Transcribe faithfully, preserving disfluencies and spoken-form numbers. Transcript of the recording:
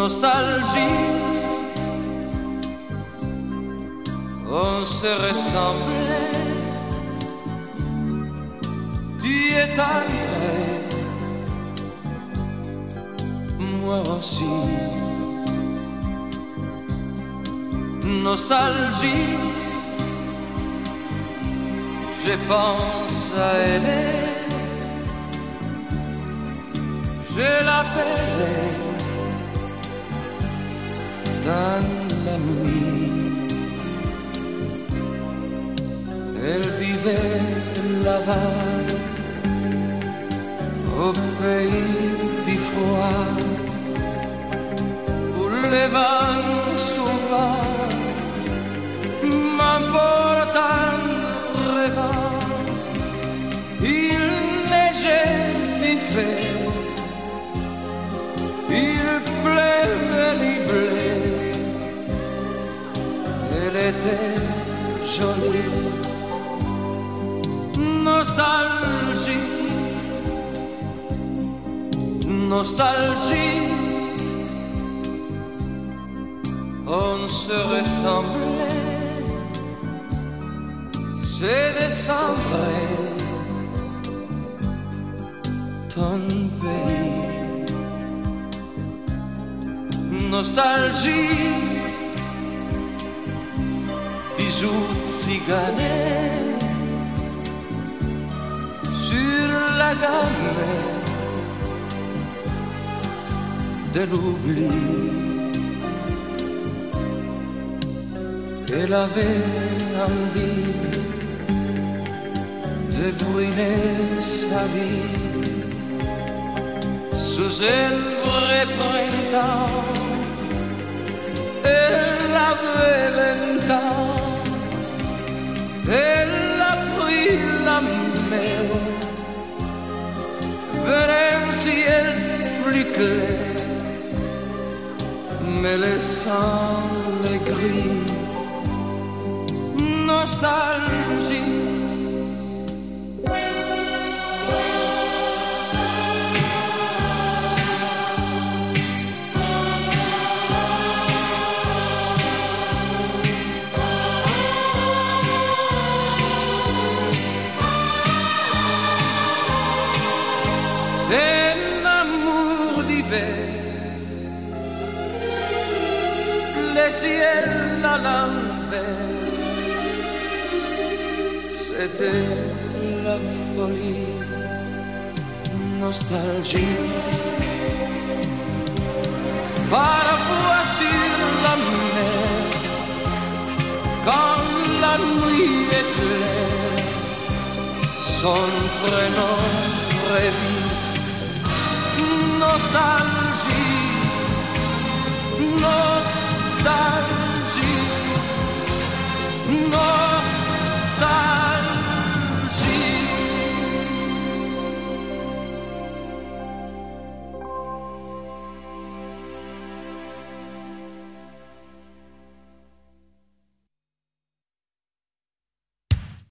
nostalgie. On se ressemblait, tu es entré, moi aussi. Nostalgie, je pense à elle, je l'appelle dans la nuit. Elle vivait là-bas, au pays du froid, où les vents sauvages m'emportent en rêvant. Il neigeait l'hiver, il pleuvait du blé, elle était jolie. Nostalgie, nostalgie, on se ressemblait, c'est décembre, ton pays. Nostalgie, bisous ciganés sur la gamme de l'oubli. Elle avait envie de brûler sa vie sous un vrai printemps. Elle avait vingt ans, elle a pris la mer vers un ciel plus clair, mais laissant les gris. Nostalgie, un amour d'hiver, le ciel à l'envers, c'était la folie. Nostalgie, parfois sur la mer, quand la nuit est claire, son prénom revit. Nostalgie, nostalgie.